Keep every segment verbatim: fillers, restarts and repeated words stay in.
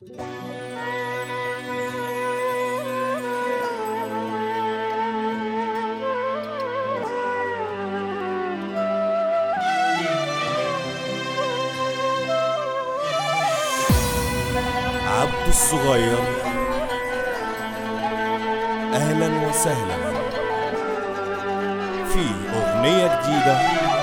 عبد الصغير، أهلا وسهلا في أغنية جديدة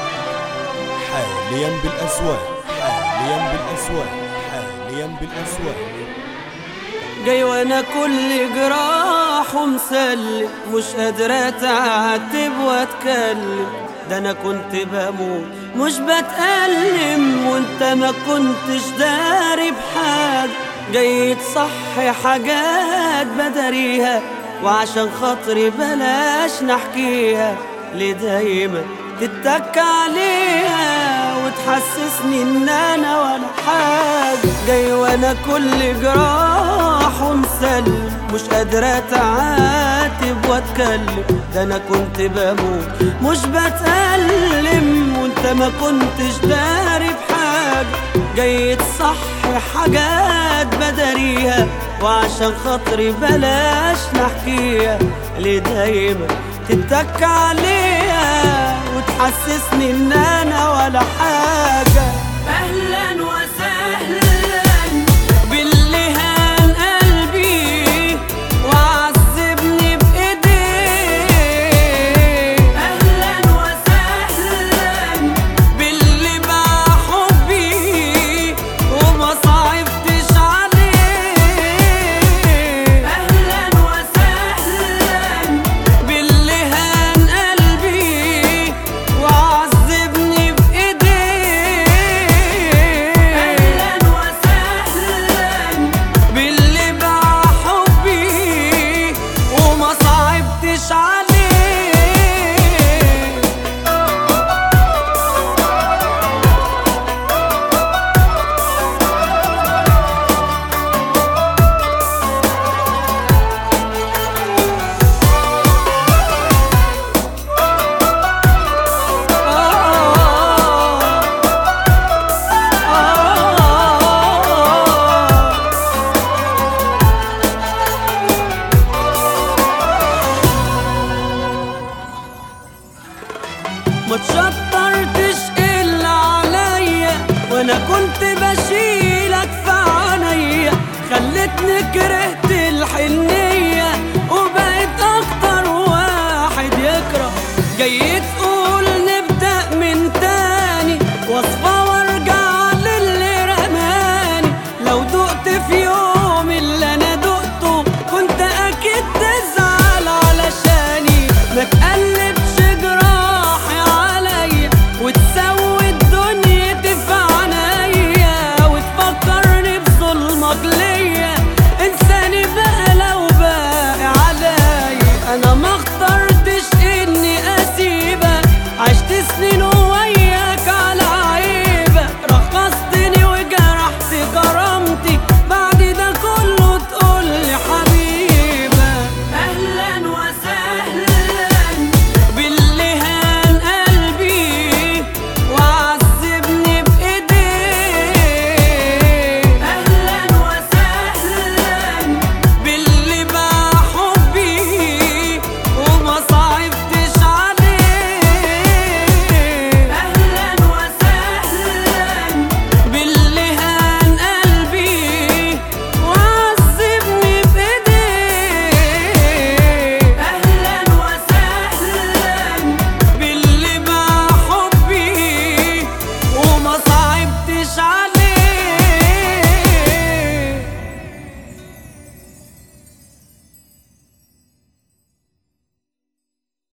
حاليا بالأسواق حاليا بالأسواق حاليا بالأسواق. جاي وانا كل جراح ومسلم، مش قادرة اتعاتب واتكلم، ده انا كنت بموت مش بتألم، وانت ما كنتش داري بحاجة. جاي تصحي حاجات بداريها، وعشان خاطري بلاش نحكيها، ليه دايما تتك عليها وتحسسني ان انا ولا حاجة. جاي وانا كل جراح ومسلم، مش قادرة اتعاتب واتكلم، ده انا كنت بموت مش بتألم، وانت ما كنتش داري بحاجة. جاي تصحي حاجات بداريها، وعشان خاطري بلاش نحكيها، ليه دايما تتك عليها وتحسسني ان انا ولا حاجة. اهلا وسهلا باللي هان قلبي وعذبني بايديه، اهلا وسهلا باللي باع حبي وما صعبتش عليه، اهلا وسهلا باللي هان قلبي وعذبني بايديه، اهلا وسهلا باللي باع حبي وما صعبتش عليه. ما تشطرتش إلا عليا، وانا كنت بشيلك في عينيا، خلتني كرهت الحنية.